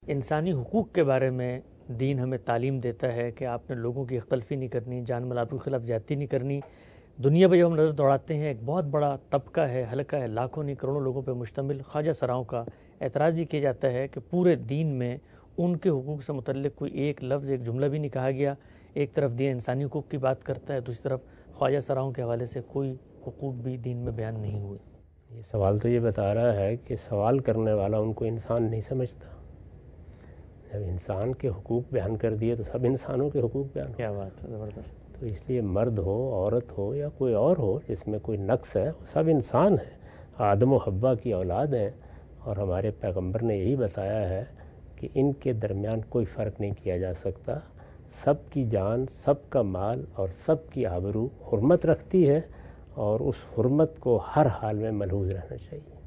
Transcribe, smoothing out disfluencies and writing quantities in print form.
इंसानी हुकूक के बारे में दीन हमें तालीम देता है कि आपने लोगों की अख्तलफी नहीं करनी, जान माल के ख़िलाफ़ ज़्यादती नहीं करनी। दुनिया पर जब हम नज़र दौड़ाते हैं, एक बहुत बड़ा तबका है, हल्का है, लाखों नहीं करोड़ों लोगों पर मुश्तमिल ख्वाजा सराओं का एतराज़ ये किया जाता है कि पूरे दीन में उनके हुकूक से मुतल्लिक़ कोई एक लफ्ज़, एक जुमला भी नहीं कहा गया। एक तरफ दीन इंसानी हुकूक की बात करता है, दूसरी तरफ ख्वाजा सराओं के हवाले से कोई हुकूक भी दीन में बयान नहीं हुए। ये सवाल तो ये बता रहा है कि सवाल करने वाला उनको इंसान नहीं समझता। जब इंसान के हुकूक बयान कर दिए तो सब इंसानों के हुकूक बयान। क्या बात है, ज़बरदस्त। तो इसलिए मर्द हो, औरत हो या कोई और हो जिसमें कोई नक्स है, वो सब इंसान है, आदम व हव्वा की औलाद हैं। और हमारे पैगंबर ने यही बताया है कि इनके दरमियान कोई फ़र्क नहीं किया जा सकता। सब की जान, सब का माल और सब की आबरू हुर्मत रखती है और उस हुर्मत को हर हाल में मलहूज़ रहना चाहिए।